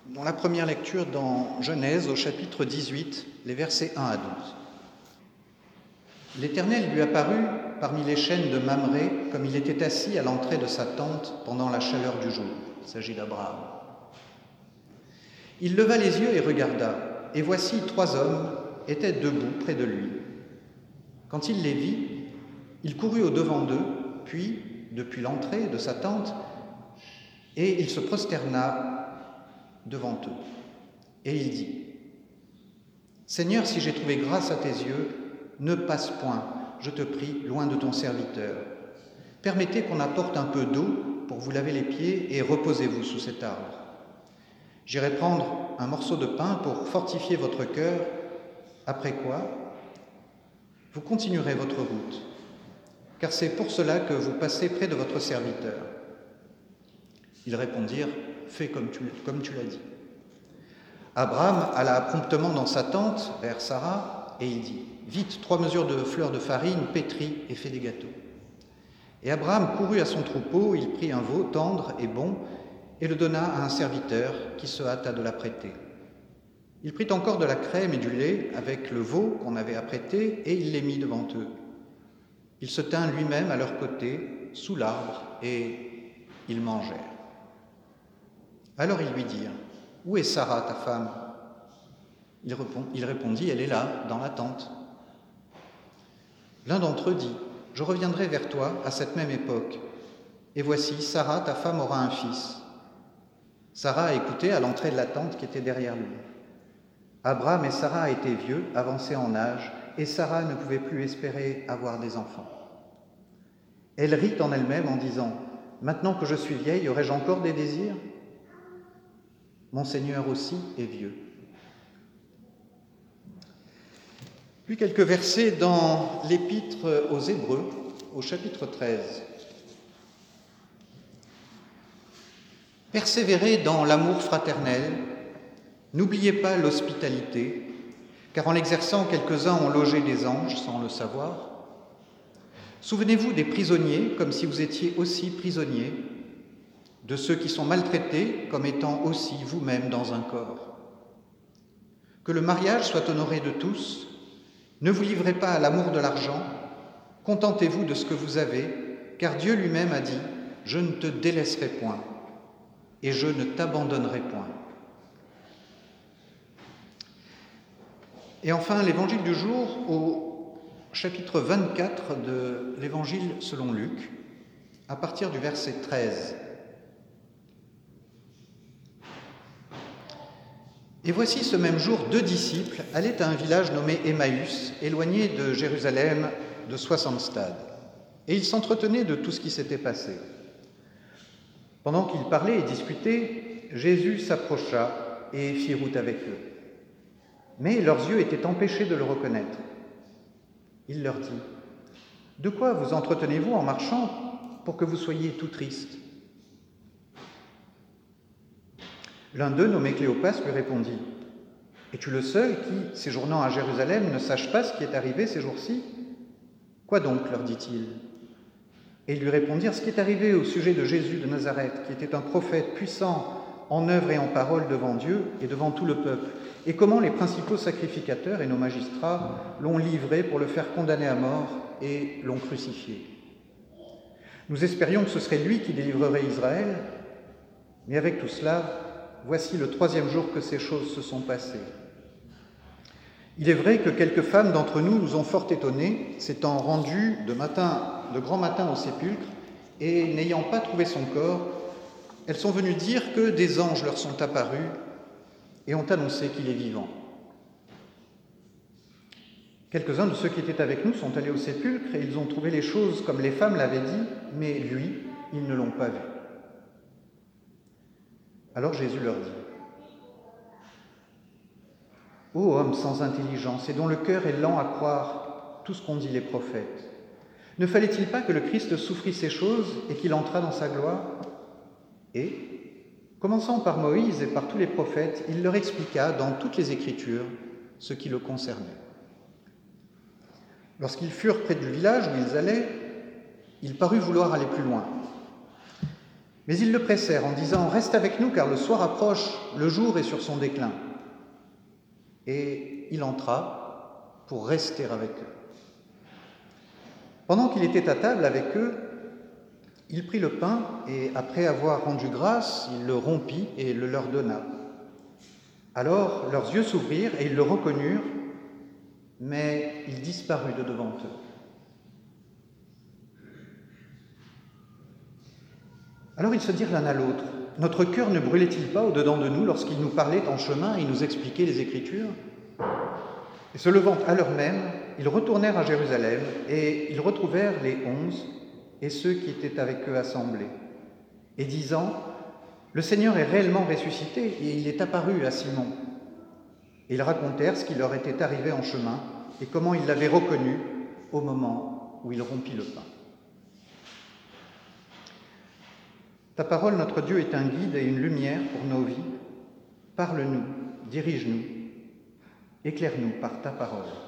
Dans la première lecture dans Genèse, au chapitre 18, les versets 1 à 12. L'Éternel lui apparut parmi les chênes de Mamré, comme il était assis à l'entrée de sa tente pendant la chaleur du jour. Il s'agit d'Abraham. Il leva les yeux et regarda, et voici 3 hommes étaient debout près de lui. Quand il les vit, il courut au-devant d'eux, puis, depuis l'entrée de sa tente, et il se prosterna devant eux. Et il dit : Seigneur, si j'ai trouvé grâce à tes yeux, ne passe point, je te prie, loin de ton serviteur. Permettez qu'on apporte un peu d'eau pour vous laver les pieds et reposez-vous sous cet arbre. J'irai prendre un morceau de pain pour fortifier votre cœur, après quoi vous continuerez votre route, car c'est pour cela que vous passez près de votre serviteur. Ils répondirent : Fais comme tu l'as dit. Abraham alla promptement dans sa tente vers Sarah et il dit : Vite, 3 mesures de fleurs de farine, pétris et fais des gâteaux. Et Abraham courut à son troupeau, il prit un veau tendre et bon et le donna à un serviteur qui se hâta de l'apprêter. Il prit encore de la crème et du lait avec le veau qu'on avait apprêté et il les mit devant eux. Il se tint lui-même à leur côté, sous l'arbre, et ils mangèrent. Alors ils lui dirent : Où est Sarah, ta femme ? Il répondit : Elle est là, dans la tente. L'un d'entre eux dit : Je reviendrai vers toi à cette même époque. Et voici, Sarah, ta femme, aura un fils. Sarah écoutait à l'entrée de la tente qui était derrière lui. Abraham et Sarah étaient vieux, avancés en âge, et Sarah ne pouvait plus espérer avoir des enfants. Elle rit en elle-même en disant : Maintenant que je suis vieille, aurais-je encore des désirs ? Mon Seigneur aussi est vieux. Puis quelques versets dans l'Épître aux Hébreux, au chapitre 13. Persévérez dans l'amour fraternel, n'oubliez pas l'hospitalité, car en l'exerçant, quelques-uns ont logé des anges sans le savoir. Souvenez-vous des prisonniers, comme si vous étiez aussi prisonniers, de ceux qui sont maltraités comme étant aussi vous-même dans un corps. Que le mariage soit honoré de tous, ne vous livrez pas à l'amour de l'argent, contentez-vous de ce que vous avez, car Dieu lui-même a dit : Je ne te délaisserai point et je ne t'abandonnerai point. Et enfin, l'évangile du jour au chapitre 24 de l'évangile selon Luc, à partir du verset 13. Et voici ce même jour, 2 disciples allaient à un village nommé Emmaüs, éloigné de Jérusalem de 60 stades. Et ils s'entretenaient de tout ce qui s'était passé. Pendant qu'ils parlaient et discutaient, Jésus s'approcha et fit route avec eux. Mais leurs yeux étaient empêchés de le reconnaître. Il leur dit : De quoi vous entretenez-vous en marchant pour que vous soyez tout tristes ? L'un d'eux, nommé Cléopas, lui répondit : Es-tu le seul qui, séjournant à Jérusalem, ne sache pas ce qui est arrivé ces jours-ci ? Quoi donc, leur dit-il. Et ils lui répondirent : Ce qui est arrivé au sujet de Jésus de Nazareth, qui était un prophète puissant en œuvre et en parole devant Dieu et devant tout le peuple, et comment les principaux sacrificateurs et nos magistrats l'ont livré pour le faire condamner à mort et l'ont crucifié. Nous espérions que ce serait lui qui délivrerait Israël, mais avec tout cela, voici le 3e jour que ces choses se sont passées. Il est vrai que quelques femmes d'entre nous nous ont fort étonnés, s'étant rendues de grand matin au sépulcre, et n'ayant pas trouvé son corps, elles sont venues dire que des anges leur sont apparus et ont annoncé qu'il est vivant. Quelques-uns de ceux qui étaient avec nous sont allés au sépulcre et ils ont trouvé les choses comme les femmes l'avaient dit, mais lui, ils ne l'ont pas vu. Alors Jésus leur dit : Ô homme sans intelligence et dont le cœur est lent à croire tout ce qu'ont dit les prophètes, ne fallait-il pas que le Christ souffrit ces choses et qu'il entrât dans sa gloire ? Et, commençant par Moïse et par tous les prophètes, il leur expliqua dans toutes les Écritures ce qui le concernait. Lorsqu'ils furent près du village où ils allaient, il parut vouloir aller plus loin. Mais ils le pressèrent en disant « Reste avec nous, car le soir approche, le jour est sur son déclin. » Et il entra pour rester avec eux. Pendant qu'il était à table avec eux, il prit le pain et, après avoir rendu grâce, il le rompit et le leur donna. Alors leurs yeux s'ouvrirent et ils le reconnurent, mais il disparut de devant eux. Alors ils se dirent l'un à l'autre, « Notre cœur ne brûlait-il pas au-dedans de nous lorsqu'il nous parlait en chemin et nous expliquait les Écritures ?» Et se levant à l'heure même, ils retournèrent à Jérusalem et ils retrouvèrent les 11 et ceux qui étaient avec eux assemblés, et disant « Le Seigneur est réellement ressuscité et il est apparu à Simon. » Et ils racontèrent ce qui leur était arrivé en chemin et comment ils l'avaient reconnu au moment où il rompit le pain. Ta parole, notre Dieu, est un guide et une lumière pour nos vies. Parle-nous, dirige-nous, éclaire-nous par ta parole.